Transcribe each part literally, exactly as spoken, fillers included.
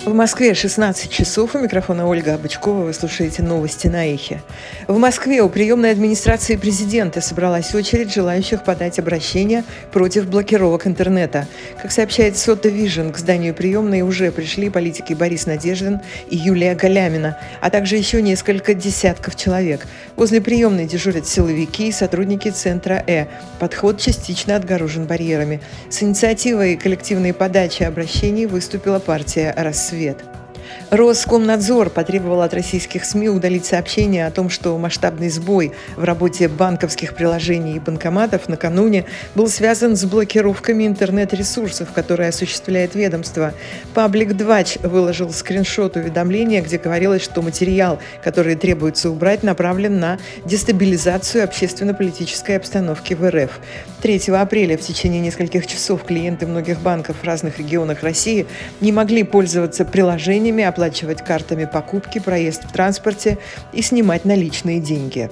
В Москве шестнадцать часов. У микрофона Ольга Бычкова. Вы слушаете новости на Эхе. В Москве у приемной администрации президента собралась очередь желающих подать обращение против блокировок интернета. Как сообщает Сота Вижн, к зданию приемной уже пришли политики Борис Надеждин и Юлия Галямина, а также еще несколько десятков человек. Возле приемной дежурят силовики и сотрудники центра Э. Подход частично отгорожен барьерами. С инициативой коллективной подачи обращений выступила партия «Рассвет». Роскомнадзор потребовал от российских СМИ удалить сообщение о том, что масштабный сбой в работе банковских приложений и банкоматов накануне был связан с блокировками интернет-ресурсов, которые осуществляет ведомство. Паблик Двач выложил скриншот уведомления, где говорилось, что материал, который требуется убрать, направлен на дестабилизацию общественно-политической обстановки в РФ. третьего апреля в течение нескольких часов клиенты многих банков в разных регионах России не могли пользоваться приложениями, оплачивать картами покупки, проезд в транспорте и снимать наличные деньги.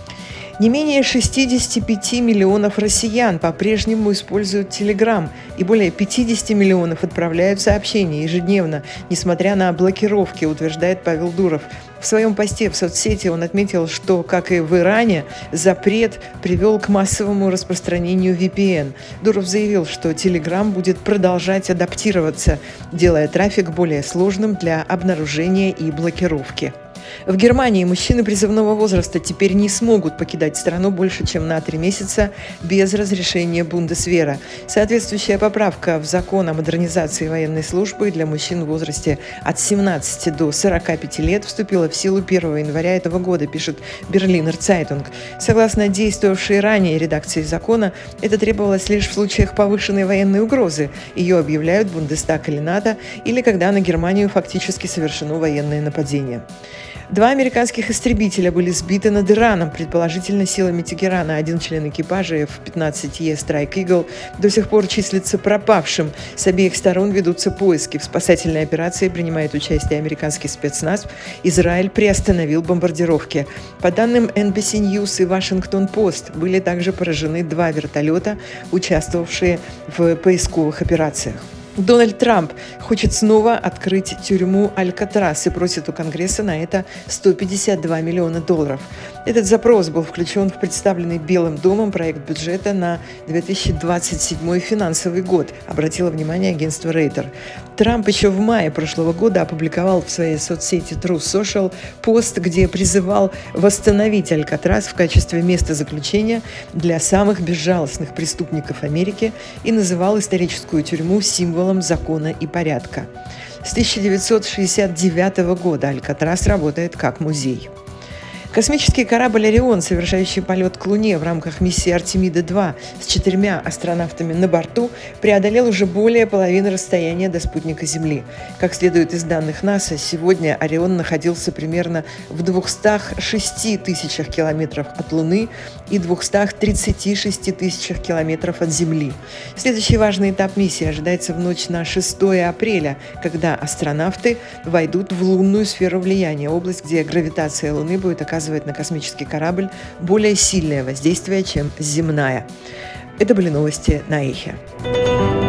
Не менее шестьдесят пять миллионов россиян по-прежнему используют Telegram, и более пятьдесят миллионов отправляют сообщения ежедневно, несмотря на блокировки, утверждает Павел Дуров. В своем посте в соцсети он отметил, что, как и в Иране, запрет привел к массовому распространению ви пи эн. Дуров заявил, что Telegram будет продолжать адаптироваться, делая трафик более сложным для обнаружения и блокировки. В Германии мужчины призывного возраста теперь не смогут покидать страну больше, чем на три месяца без разрешения Бундесвера. Соответствующая поправка в закон о модернизации военной службы для мужчин в возрасте от семнадцати до сорока пяти лет вступила в силу первого января этого года, пишет Берлинер Цайтунг. Согласно действовавшей ранее редакции закона, это требовалось лишь в случаях повышенной военной угрозы. Ее объявляют Бундестаг или НАТО, или когда на Германию фактически совершено военное нападение. Два американских истребителя были сбиты над Ираном, предположительно силами Тегерана. Один член экипажа эф пятнадцать е Strike Eagle до сих пор числится пропавшим. С обеих сторон ведутся поиски. В спасательной операции принимает участие американский спецназ. Израиль приостановил бомбардировки. По данным эн би си News и Washington Post, были также поражены два вертолета, участвовавшие в поисковых операциях. Дональд Трамп хочет снова открыть тюрьму Алькатрас и просит у Конгресса на это сто пятьдесят два миллиона долларов. Этот запрос был включен в представленный Белым домом проект бюджета на две тысячи двадцать седьмой финансовый год, обратило внимание агентство Рейтер. Трамп еще в мае прошлого года опубликовал в своей соцсети Truth Social пост, где призывал восстановить Алькатрас в качестве места заключения для самых безжалостных преступников Америки и называл историческую тюрьму символом закона и порядка. С тысяча девятьсот шестьдесят девятого года Алькатрас работает как музей. Космический корабль «Орион», совершающий полет к Луне в рамках миссии Артемида-два с четырьмя астронавтами на борту, преодолел уже более половины расстояния до спутника Земли. Как следует из данных НАСА, сегодня «Орион» находился примерно в двухстах шести тысячах километров от Луны и двухстах тридцати шести тысячах километров от Земли. Следующий важный этап миссии ожидается в ночь на шестое апреля, когда астронавты войдут в лунную сферу влияния, область, где гравитация Луны будет оказывать на космический корабль более сильное воздействие, чем земная. Это были новости на Эхе.